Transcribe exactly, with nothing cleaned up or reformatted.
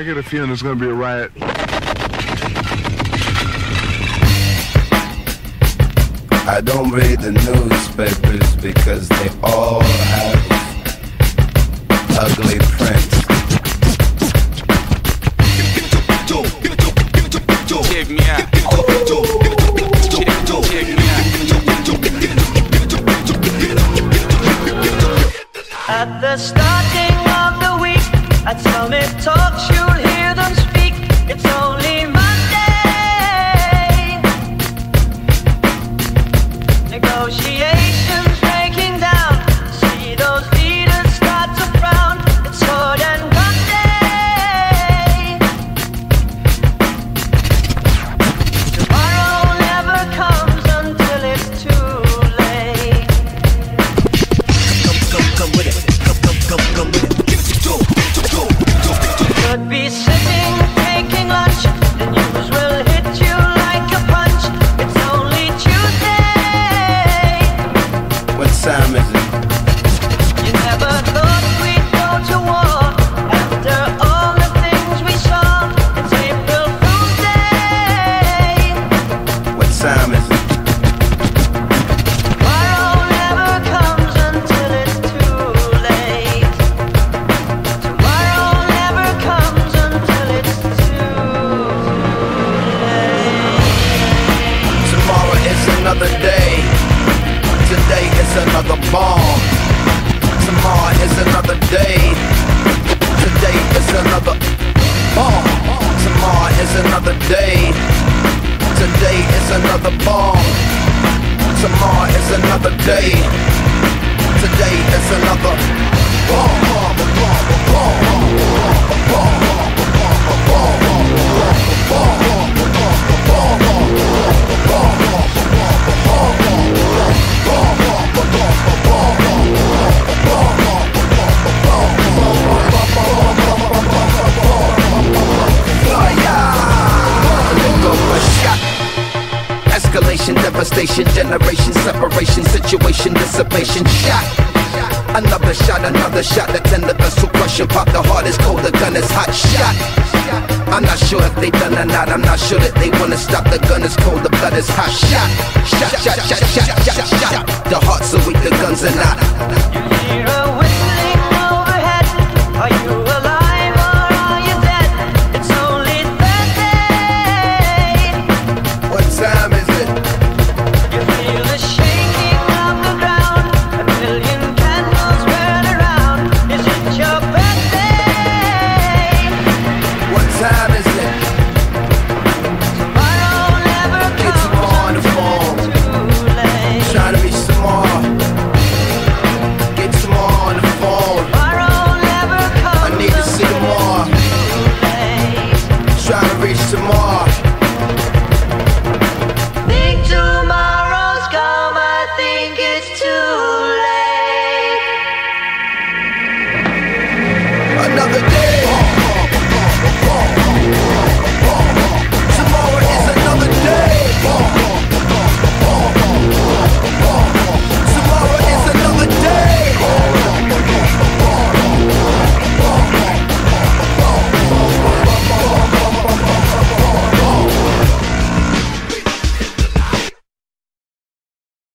I get a feeling there's gonna be a riot. I don't read the newspapers because they all have ugly prints. Check me out. Check me out. At the starting of the week, at Summit Talks you'll hear them speak. It's only Monday. Negotiations breaking down. See those leaders start to frown. It's sword and gun day. Tomorrow never comes until it's too late. Come, come, come with it. Come, come, come, come with it. Could be sitting, taking lunch. The news will hit you like a punch. It's only Tuesday. What time is it? You never thought we'd go to war after all the things we saw. It's April Fool's Day. What time is it? Tomorrow never comes until it's too late. Tomorrow never comes until it's too late. Tomorrow is another day. Today is another bomb. Tomorrow is another day. Today is another bomb. Tomorrow is another day. Today is another bomb. Tomorrow is another day. Today is another bomb. Bomb, bomb, bomb, bomb, bomb, bomb, escalation, devastation, generation, separation, situation, dissipation, shot. Another shot, another shot, the tender vessel crushing, pop the heart is cold, the gun is hot, shot. I'm not sure if they done or not, I'm not sure that they wanna stop, the gun is cold, the blood is hot, shot. Shot, shot, shot, shot, shot, shot, shot. The hearts are weak, the guns are not.